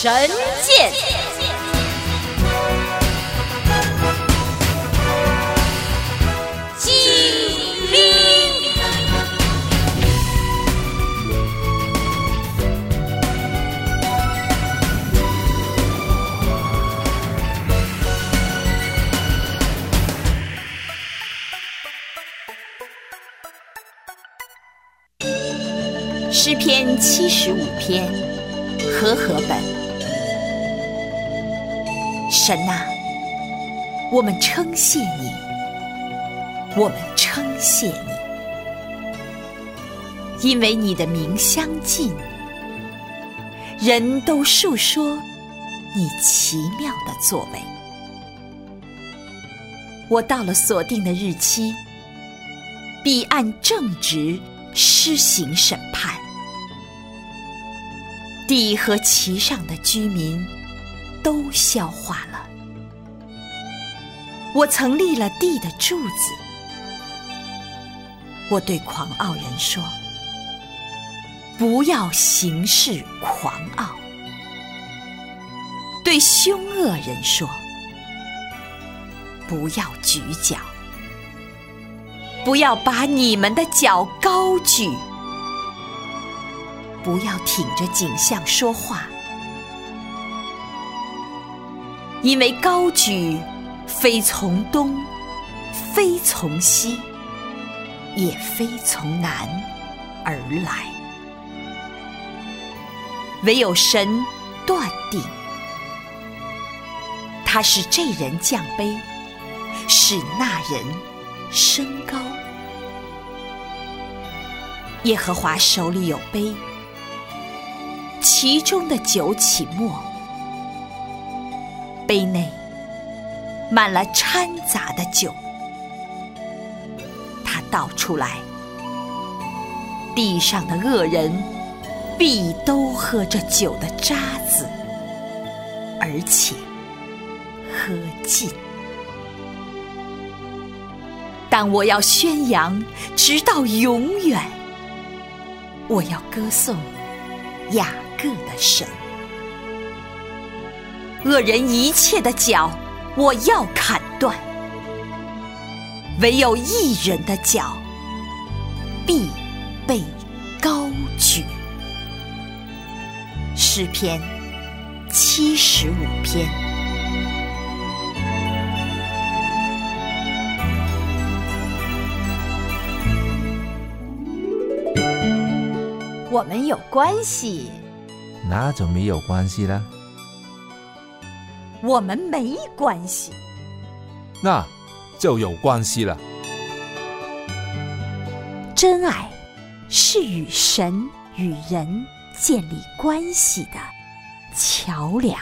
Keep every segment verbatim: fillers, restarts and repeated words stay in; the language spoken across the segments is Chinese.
神剑。诗篇七十五篇，和合本。神啊，我们称谢你，我们称谢你，因为你的名相近，人都述说你奇妙的作为。我到了所定的日期，必按正直施行审判。地和其上的居民都消化了。我曾立了地的柱子。我对狂傲人说，不要行事狂傲。对凶恶人说，不要举脚，不要把你们的脚高举，不要挺着颈项说话，因为高举非从东，非从西，也非从南而来，唯有神断定。他使这人降卑，使那人升高。耶和华手里有杯，其中的酒起沫，杯内满了掺杂的酒。他倒出来，地上的恶人必都喝这酒的渣子，而且喝尽。但我要宣扬直到永远，我要歌颂雅各的神。恶人一切的脚我要砍断，唯有义人的脚必被高举。诗篇七十五篇。我们有关系， 那就没有关系了。 我们没关系， 那就有关系了。 真爱是与神与人建立关系的桥梁。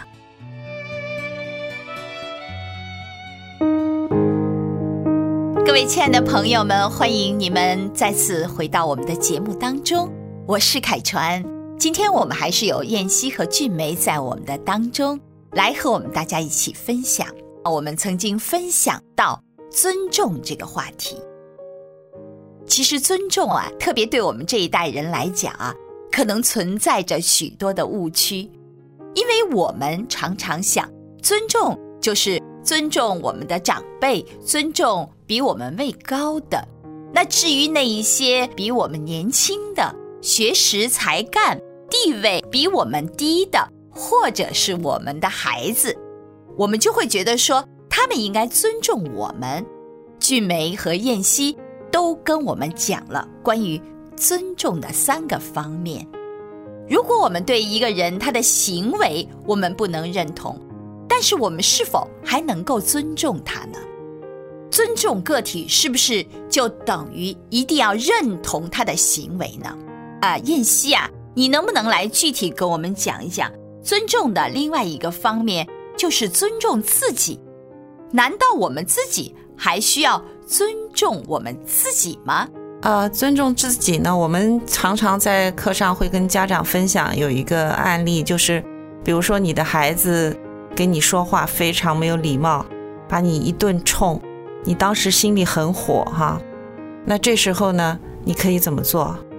各位亲爱的朋友们，欢迎你们再次回到我们的节目当中，我是凯传。今天我们还是有燕西和俊梅在我们的当中，来和我们大家一起分享。我们曾经分享到尊重这个话题。其实尊重啊，特别对我们这一代人来讲啊，可能存在着许多的误区。因为我们常常想，尊重就是尊重我们的长辈，尊重比我们位高的。那至于那一些比我们年轻的，学识才干地位比我们低的，或者是我们的孩子，我们就会觉得说他们应该尊重我们。俊梅和燕西都跟我们讲了关于尊重的三个方面。如果我们对一个人他的行为我们不能认同，但是我们是否还能够尊重他呢？尊重个体是不是就等于一定要认同他的行为呢？啊，燕西啊，你能不能来具体跟我们讲一讲尊重的另外一个方面，就是尊重自己。难道我们自己还需要尊重我们自己吗？ 呃，尊重自己呢，我们常常在课上会跟家长分享有一个案例，就是比如说你的孩子跟你说话非常没有礼貌，把你一顿冲，你当时心里很火哈，那这时候呢，你可以怎么做？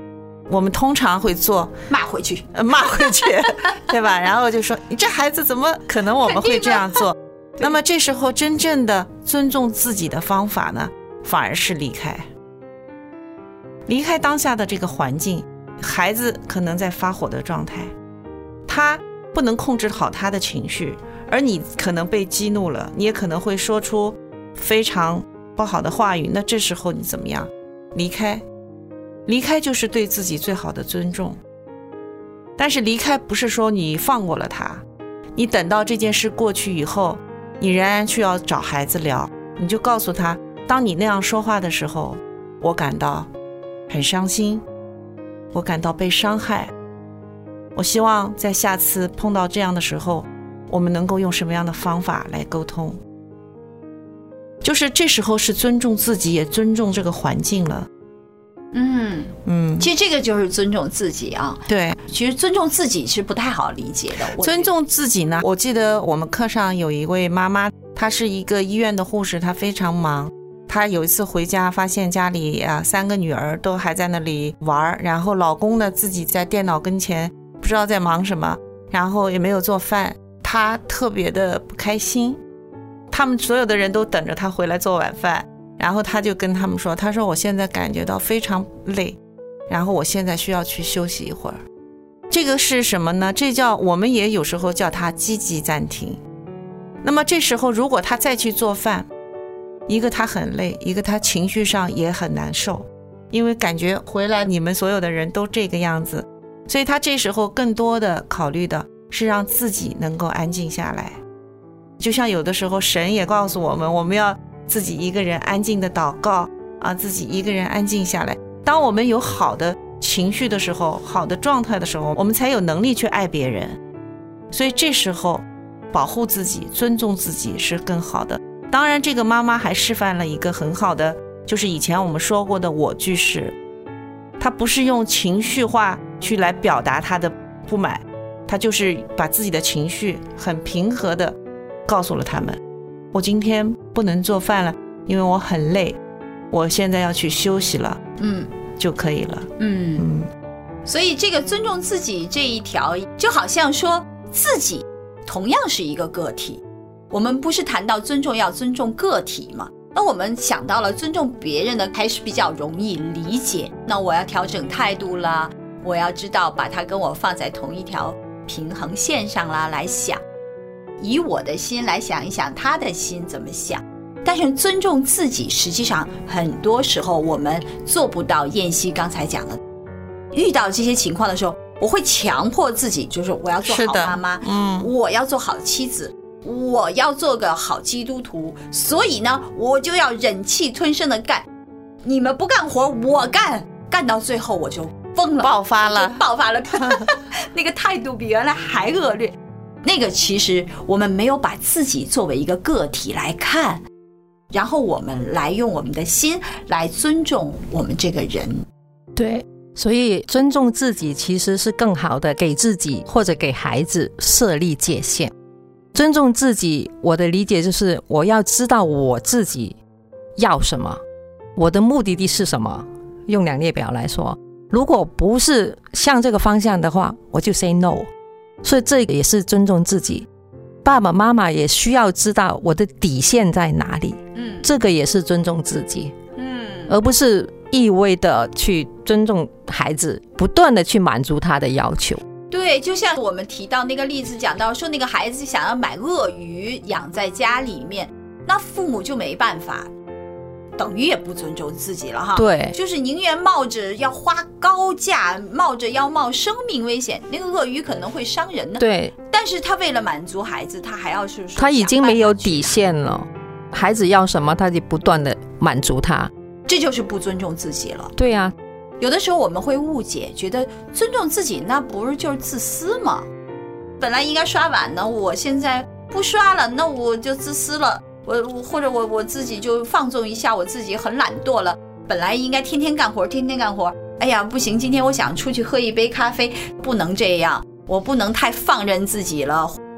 我们通常会做骂回去， 呃、骂回去对吧？然后就说你这孩子怎么可能我们会这样做。那么这时候真正的尊重自己的方法呢，反而是离开离开当下的这个环境。孩子可能在发火的状态，他不能控制好他的情绪，而你可能被激怒了，你也可能会说出非常不好的话语。那这时候你怎么样？离开离开就是对自己最好的尊重。但是离开不是说你放过了他，你等到这件事过去以后，你仍然需要找孩子聊，你就告诉他，当你那样说话的时候，我感到很伤心，我感到被伤害，我希望在下次碰到这样的时候，我们能够用什么样的方法来沟通。就是这时候是尊重自己，也尊重这个环境了。 嗯嗯，其实这个就是尊重自己啊。 对， 其实尊重自己是不太好理解的。 尊重自己呢，我记得我们课上有一位妈妈，她是一个医院的护士，她非常忙。她有一次回家，发现家里啊三个女儿都还在那里玩，然后老公呢自己在电脑跟前不知道在忙什么，然后也没有做饭，她特别的不开心。他们所有的人都等着她回来做晚饭，然后她就跟他们说，她说我现在感觉到非常累，然后我现在需要去休息一会儿。这个是什么呢？这叫我们也有时候叫它积极暂停。那么这时候如果她再去做饭，一个她很累，一个她情绪上也很难受，因为感觉回来你们所有的人都这个样子，所以她这时候更多的考虑的是让自己能够安静下来。就像有的时候神也告诉我们，我们要自己一个人安静的祷告啊，自己一个人安静下来。当我们有好的情绪的时候，好的状态的时候，我们才有能力去爱别人。所以这时候保护自己，尊重自己是更好的。当然这个妈妈还示范了一个很好的，就是以前我们说过的我句式。她不是用情绪化去来表达她的不满，她就是把自己的情绪很平和的告诉了他们，我今天不能做饭了，因为我很累，我现在要去休息了，嗯，就可以了。 嗯嗯，所以这个尊重自己这一条，就好像说自己同样是一个个体。我们不是谈到尊重要尊重个体吗？那我们想到了尊重别人的，还是比较容易理解。那我要调整态度啦，我要知道把它跟我放在同一条平衡线上啦，来想。以我的心来想一想他的心怎么想。但是尊重自己，实际上很多时候我们做不到。燕西刚才讲的，遇到这些情况的时候，我会强迫自己，就是我要做好妈妈，嗯，我要做好妻子，我要做个好基督徒，所以呢我就要忍气吞声的干，你们不干活我干，干到最后我就疯了， 爆发了爆发了那个态度比原来还恶劣。那个其实我们没有把自己作为一个个体来看，然后我们来用我们的心来尊重我们这个人。 对，所以尊重自己其实是更好的给自己或者给孩子设立界限。尊重自己，我的理解就是我要知道我自己要什么，我的目的地是什么。用两列表来说，如果不是向这个方向的话，我就 say no。所以这也是尊重自己。爸爸妈妈也需要知道我的底线在哪里，嗯，这个也是尊重自己，嗯，而不是一味的去尊重孩子，不断的去满足他的要求。 对，就像我们提到那个例子，讲到说那个孩子想要买鳄鱼养在家里面，那父母就没办法，等于也不尊重自己了哈。 对， 就是宁愿冒着要花高价，冒着要冒生命危险，那个鳄鱼可能会伤人呢。 对， 但是他为了满足孩子，他还要是说他已经没有底线了，孩子要什么他就不断的满足他， 这就是不尊重自己了。 对啊， 有的时候我们会误解，觉得尊重自己那不是就是自私吗？本来应该刷碗呢，我现在不刷了，那我就自私了。我或者我我自己就放纵一下，我自己很懒惰了，本来应该天天干活天天干活，哎呀不行，今天我想出去喝一杯咖啡，不能这样，我不能太放任自己了，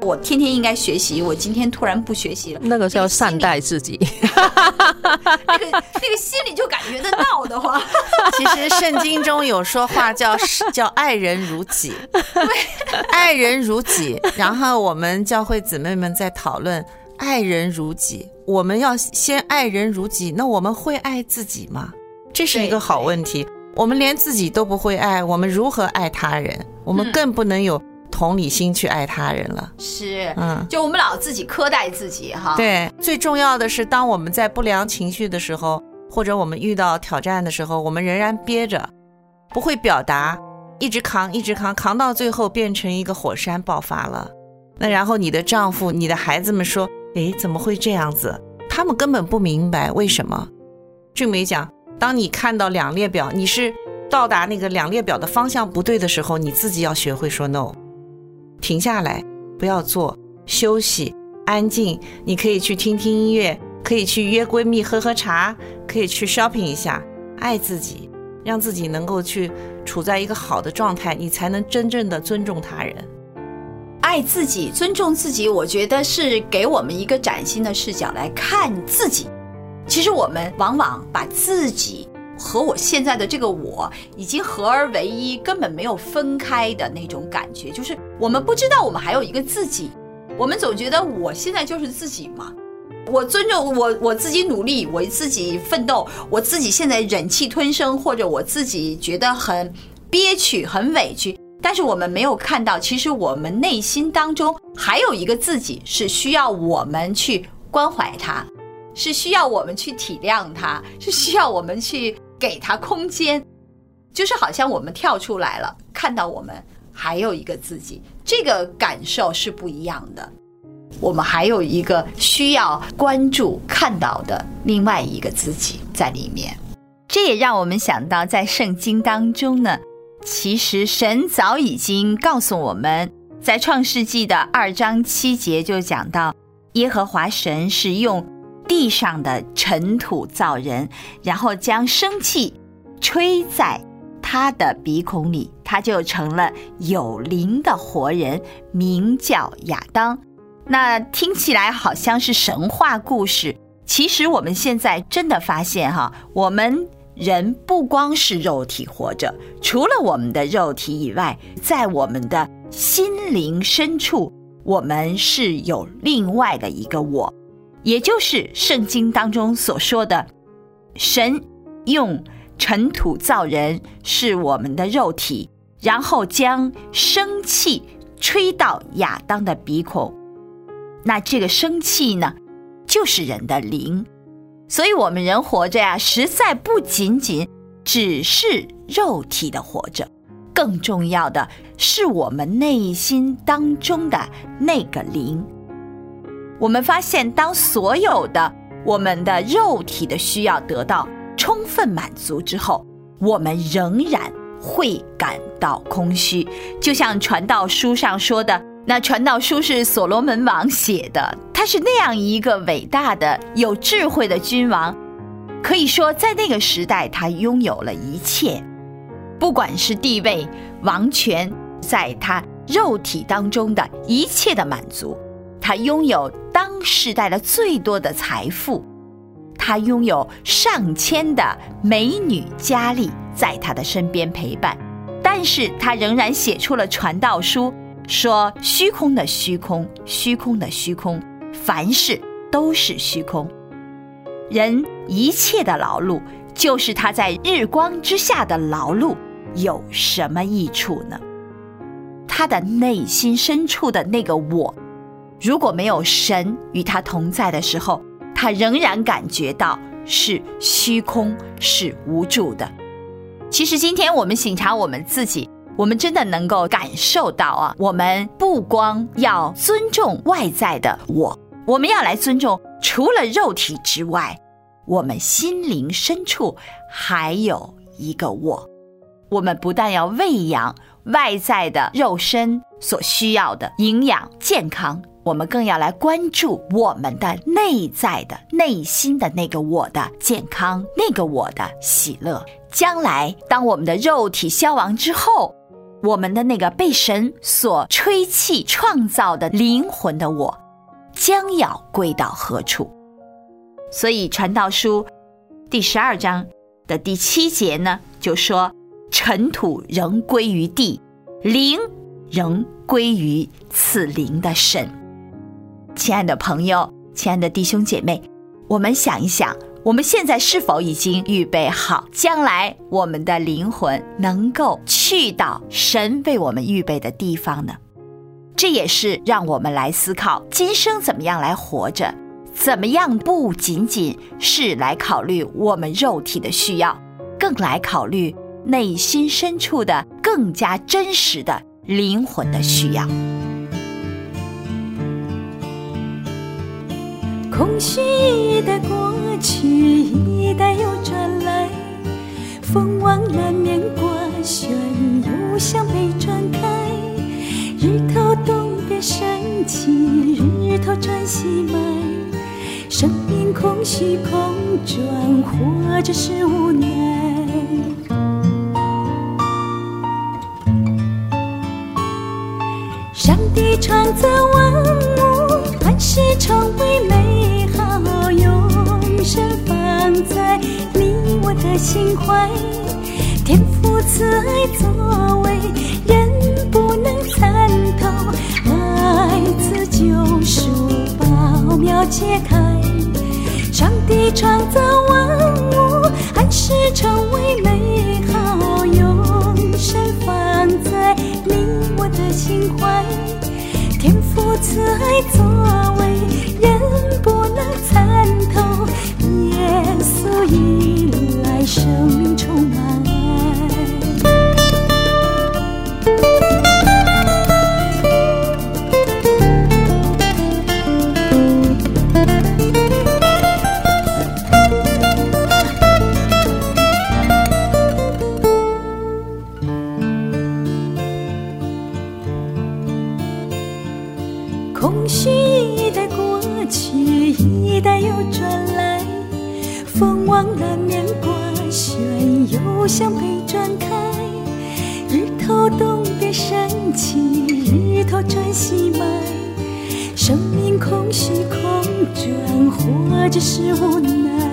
我天天应该学习，我今天突然不学习了， 那个是要善待自己。 那个那个心里就感觉得闹得慌。 其实圣经中有说话叫叫爱人如己，爱人如己。然后我们教会姊妹们在讨论爱人如己，我们要先爱人如己，那我们会爱自己吗？这是一个好问题。我们连自己都不会爱，我们如何爱他人？我们更不能有同理心去爱他人了。 是， 嗯， 就我们老自己苛待自己哈。 对，最重要的是，当我们在不良情绪的时候，或者我们遇到挑战的时候，我们仍然憋着，不会表达，一直扛，一直扛，扛到最后变成一个火山爆发了。那然后你的丈夫、你的孩子们说：“诶，怎么会这样子？”他们根本不明白为什么。俊梅讲，当你看到两列表，你是到达那个两列表的方向不对的时候，你自己要学会说 no， 停下来，不要做，休息，安静。你可以去听听音乐，可以去约闺蜜喝喝茶，可以去 shopping 一下，爱自己，让自己能够去处在一个好的状态，你才能真正的尊重他人。 爱自己，尊重自己，我觉得是给我们一个崭新的视角来看自己。其实我们往往把自己和我现在的这个我已经合而为一，根本没有分开的那种感觉，就是我们不知道我们还有一个自己，我们总觉得我现在就是自己嘛，我尊重我，我自己努力，我自己奋斗，我自己现在忍气吞声，或者我自己觉得很憋屈很委屈，但是我们没有看到，其实我们内心当中还有一个自己，是需要我们去关怀他，是需要我们去体谅他，是需要我们去给他空间，就是好像我们跳出来了，看到我们还有一个自己，这个感受是不一样的。我们还有一个需要关注看到的另外一个自己在里面。这也让我们想到，在圣经当中呢，其实神早已经告诉我们，在创世纪的二章七节就讲到，耶和华神是用地上的尘土造人，然后将生气吹在他的鼻孔里，他就成了有灵的活人，名叫亚当。那听起来好像是神话故事，其实我们现在真的发现哈，我们人不光是肉体活着，除了我们的肉体以外，在我们的心灵深处，我们是有另外的一个我，也就是圣经当中所说的，神用尘土造人，是我们的肉体，然后将生气吹到亚当的鼻孔。那这个生气呢，就是人的灵。所以我们人活着呀，实在不仅仅只是肉体的活着，更重要的是我们内心当中的那个灵。我们发现，当所有的我们的肉体的需要得到充分满足之后，我们仍然会感到空虚。就像传道书上说的，那传道书是所罗门王写的，他是那样一个伟大的有智慧的君王，可以说在那个时代他拥有了一切，不管是地位、王权，在他肉体当中的一切的满足，他拥有当时代的最多的财富，他拥有上千的美女佳丽在他的身边陪伴，但是他仍然写出了传道书，说虚空的虚空，虚空的虚空，凡事都是虚空。人一切的劳碌，就是他在日光之下的劳碌，有什么益处呢？他的内心深处的那个我，如果没有神与他同在的时候，他仍然感觉到是虚空，是无助的。其实今天我们省察我们自己，我们真的能够感受到啊，我们不光要尊重外在的我，我们要来尊重除了肉体之外，我们心灵深处还有一个我。我们不但要喂养外在的肉身所需要的营养健康，我们更要来关注我们的内在的内心的那个我的健康，那个我的喜乐。将来当我们的肉体消亡之后， 我们的那个被神所吹气创造的灵魂的我将要归到何处。所以传道书第十二章的第七节呢，就说尘土仍归于地，灵仍归于赐灵的神。亲爱的朋友，亲爱的弟兄姐妹，我们想一想，我们现在是否已经预备好将来我们的灵魂能够去到神为我们预备的地方呢？这也是让我们来思考今生怎么样来活着，怎么样不仅仅是来考虑我们肉体的需要，更来考虑内心深处的更加真实的灵魂的需要。 空虚一代过去，一代又转来，风往南面刮旋，又像被转开。日头东边升起，日头转西埋，生命空虚空转，或者是无奈。上帝创造万物，万事成为美好，永生放在你我的心怀。天父慈爱作为，人不能参透，爱子救赎宝妙揭开。上帝创造万物，万事成为美好，永生放在你我的心怀。天父慈爱作为，人不能参透，耶稣一来，生命充满爱。空虚一代过去，一代又转来，风往南面刮旋，又像被转开。日头东边升起，日头转西埋，生命空虚空转，或者是无奈。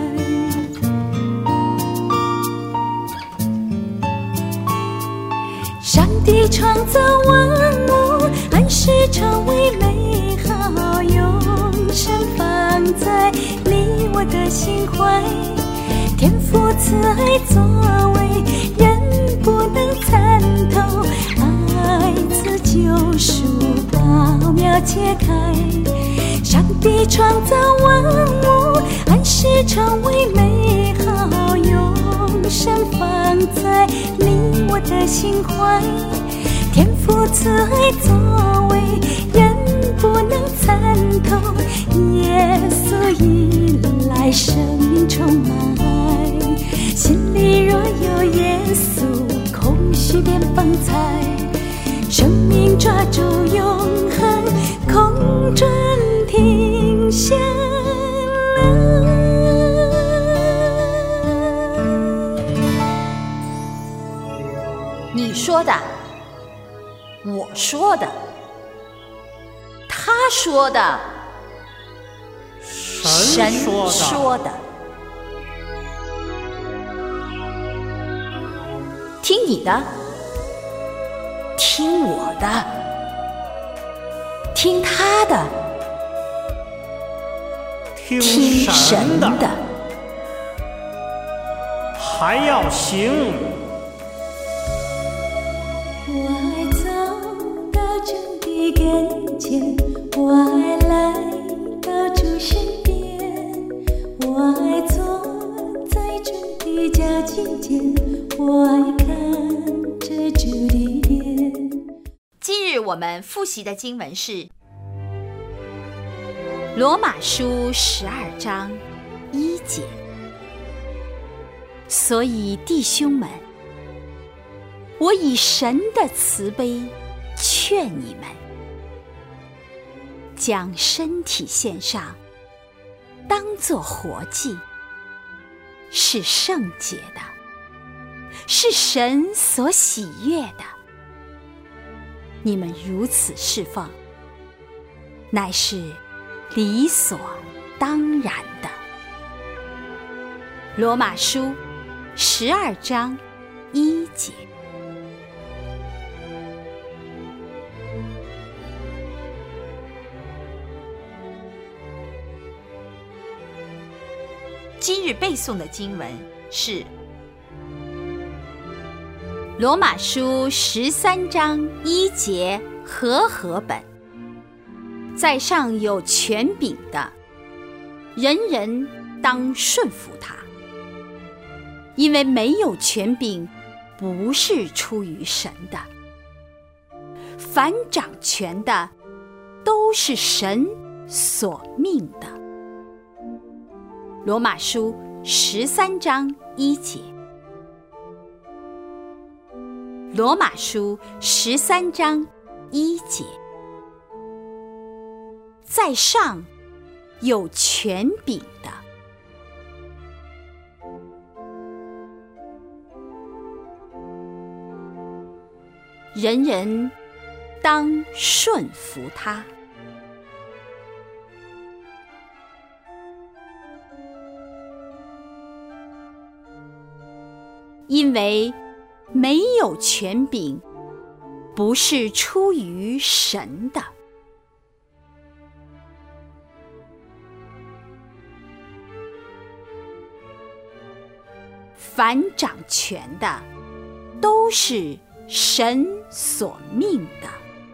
上帝创造万物，万事成为美好，永生放在你我的心怀。天父慈爱作为，人不能参透，爱子救赎宝妙揭开。上帝创造万物，万事成为美好，永生放在你我的心怀。天父慈爱作为，人不能参透，耶稣一来，生命充满爱。心里若有耶稣，空虚变风采，生命抓住永恒，空转停下来。 你说的，我说的，他说的，神说的， 说的。听你的，听我的，听他的， 听听神神的， 的。 还要行。 我爱走到主的跟前，我爱来到主身边，我爱坐在主的脚近前，我爱看着主的脸。 今日我们复习的经文是罗马书十二章一节。所以弟兄们，我以神的慈悲劝你们，将身体献上，当作活祭，是圣洁的，是神所喜悦的。 你们如此侍奉，乃是理所当然的。罗马书十二章一节。 今日背诵的经文是罗马书十三章一节和合本。在上有权柄的，人人当顺服他，因为没有权柄不是出于神的，凡掌权的都是神所命的。罗马书十三章一节。罗马书十三章一节。在上有权柄的，人人当顺服他，因为没有权柄不是出于神的。凡掌权的都是神所命的。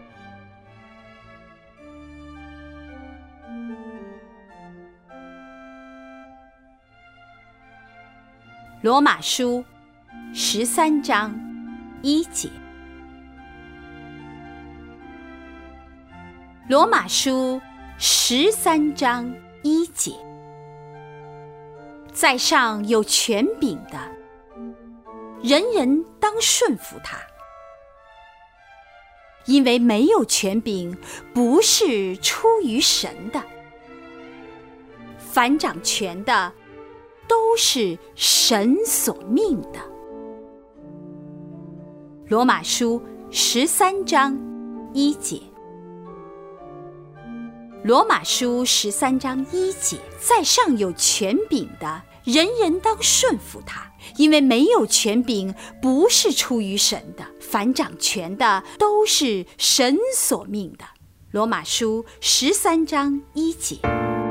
罗马书十三章一节。罗马书十三章一节。在上有权柄的，人人当顺服他，因为没有权柄不是出于神的，凡掌权的都是神所命的。罗马书十三章一节。罗马书十三章一节。在上有权柄的，人人当顺服他，因为没有权柄不是出于神的，凡掌权的都是神所命的。罗马书十三章一节。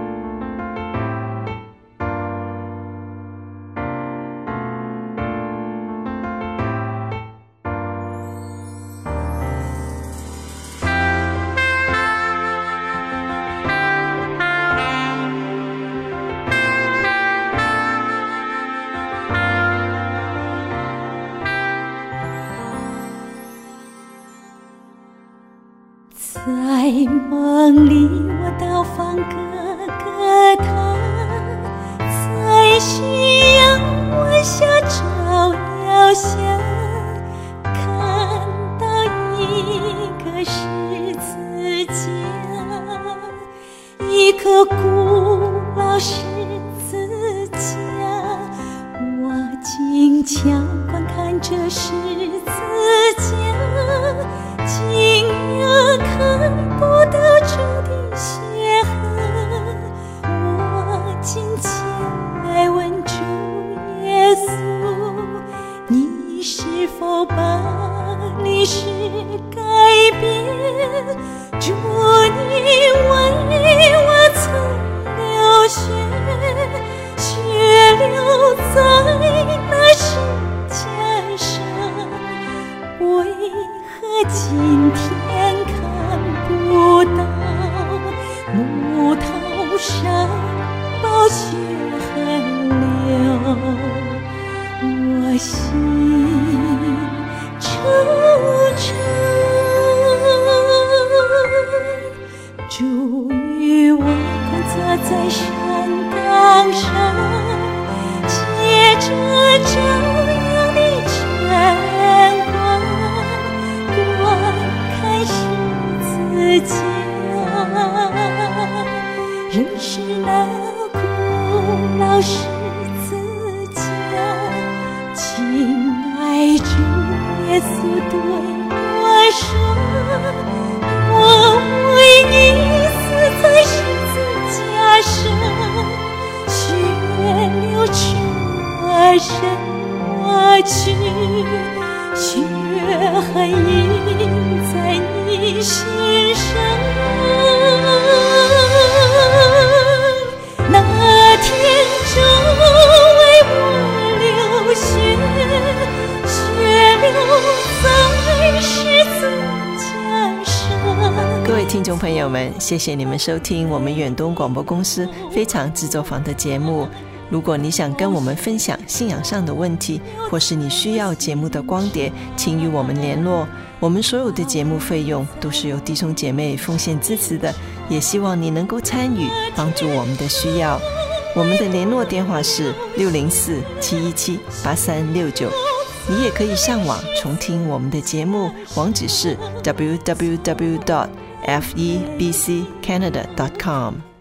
在梦里我到访哥哥他，在夕阳弯下照耀下，看到一个十字架，一颗古老十字架，我静悄观看这十字架，竟也看不到主的血痕。我今前来问主耶稣，你是否把历史改变？主，你为我曾流血，血流在那十架上，为何今天看不到木头上宝血痕流？我心惆怅。主与我同坐在山岗上，借着朝阳的晨光，观看十字架，认识那古老十字架。亲爱主耶稣对我说， 身而去，血痕印在你心上。那天就为我流血，血流在十字架上。 各位听众朋友们，谢谢你们收听我们远东广播公司非常制作坊的节目。如果你想跟我们分享信仰上的问题，或是你需要节目的光碟，请与我们联络。我们所有的节目费用都是由弟兄姐妹奉献支持的，也希望你能够参与，帮助我们的需要。我们的联络电话是六零四七一七八三六九。你也可以上网重听我们的节目，网址是 double u double u double u dot f e b c canada dot com。